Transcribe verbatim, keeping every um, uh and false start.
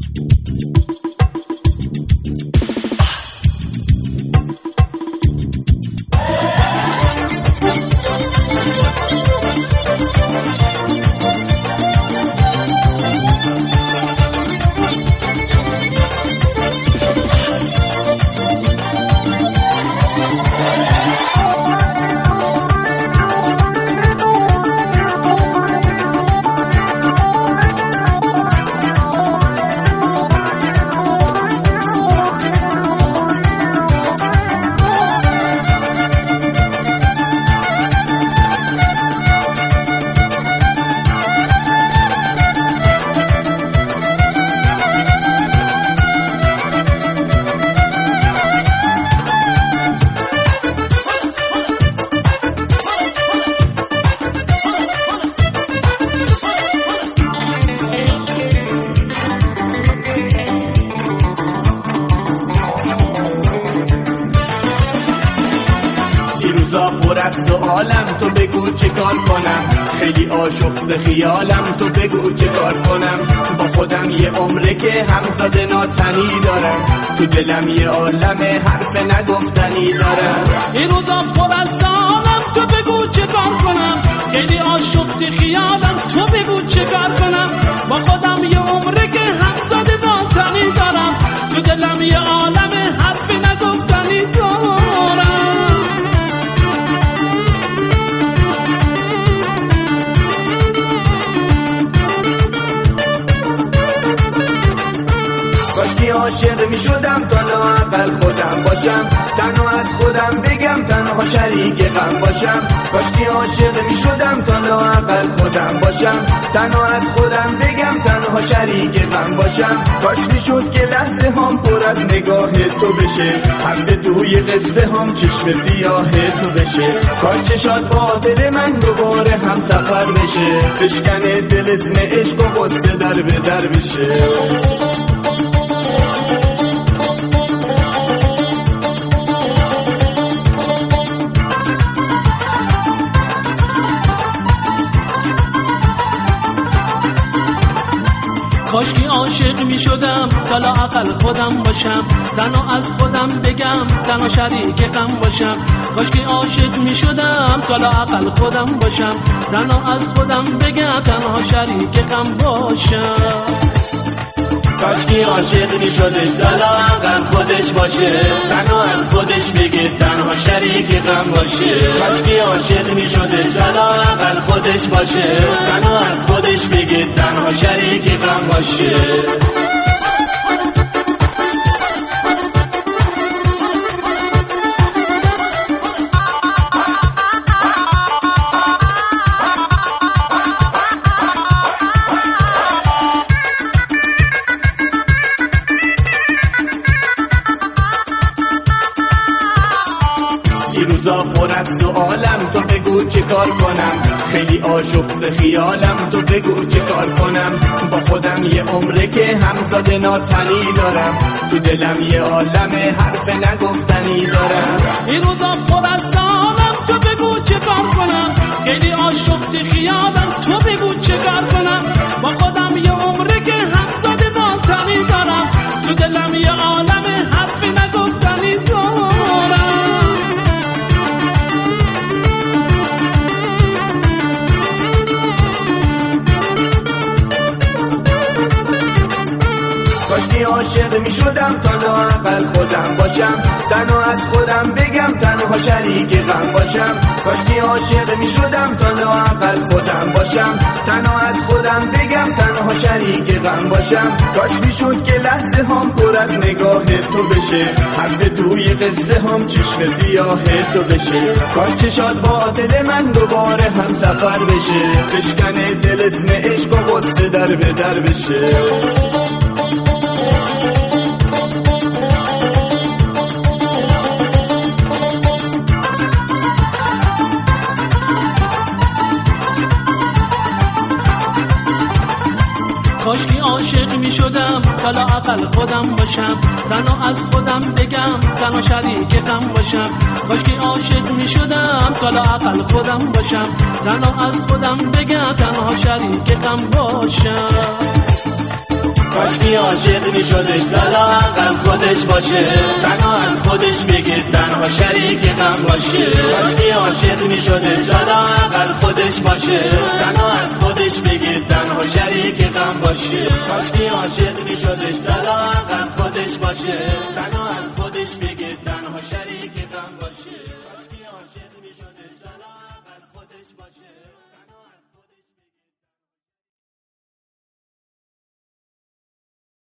سوالم تو بگو چه کار کنم، خیلی آشفته خیالم تو بگو چه کار کنم. با خودم یه عمره که همزاده ناتنی دارم، تو دلم یه عالم حرف نگفتنی دارم. این روزا پر از سوالم تو بگو چه کار کنم، خیلی آشفته خیالم تو بگو چه کار کنم. با خودم یه عمره که همزاده ناتنی دارم، تو دلم یه عالم حرف نگفتنی دارم. کاشکی عاشق می شدم تا لااقل خودم باشم، تنها از خودم بگم تنها شریک غم باشم. کاشکی عاشق می شدم تا لااقل خودم باشم، تنها از خودم بگم تنها شریک غم باشم. کاش می شد که لحظه هم پر از نگاه تو بشه، حرف توی قصه هم چشم سیاه تو بشه. کاش چشات با دل من دوباره هم سفر بشه، بشکنه دل اسم عشق و قصه در به در بشه. کاشکی عاشق می شدم تا لااقل خودم باشم، تنها از خودم بگم تنها شریک غم باشم. کاشکی عاشق می شدم تا لااقل خودم باشم، تنها از خودم بگم تنها شریک غم باشم. کاشکی عاشق می شدش تا لااقل خودش باشه، تنها از خودش بگه تنها شریک غم باشه. کاشکی عاشق می شدش تا لااقل خودش باشه، تنها از خودش بگه تنها شریک غم باشه. روزا پر از سوالم تو بگو چه کار کنم، خیلی آشفته خیالم تو بگو چه کار کنم. با خودم یه عمره که همزاده ناتنی دارم، تو دلم یه عالم حرف نگفتنی دارم. این روزا پر از سوالم تو بگو چه کار کنم، خیلی آشفته خیالم تو بگو چه کار کنم. با خودم یه عمره که همزاده ناتنی دارم، تو دلم یه عالم حرف نگفتنی دارم. کاشکی عاشق می شدم تا لااقل خودم باشم، تنها از خودم بگم تنها شریک غم باشم. کاشکی عاشق می شدم تا لااقل خودم باشم، تنها از خودم بگم تنها شریک غم باشم. کاش می شد که لحظه هم پر از نگاه تو بشه، حرف توی قصه هم چشم سیاه تو بشه. کاش چشات با دل من دوباره هم سفر بشه، بشکنه دل اسم عشق و قصه در به در بشه. کاشکی عاشق می شدم تا لااقل خودم باشم، تنها از خودم بگم تنها شریک غم باشم. کاشکی عاشق می شدم تا لااقل خودم باشم، تنها از خودم بگم تنها شریک غم باشم. کاشکی عاشق میشدش لالاقل خودش باشه تنها از خودش بگه تنها شریک غم باشه کاشکی عاشق میشدش لالاقل خودش باشه تنها از خودش بگه تنها شریک غم باشه کاشکی عاشق میشدش لالاقل خودش باشه تنها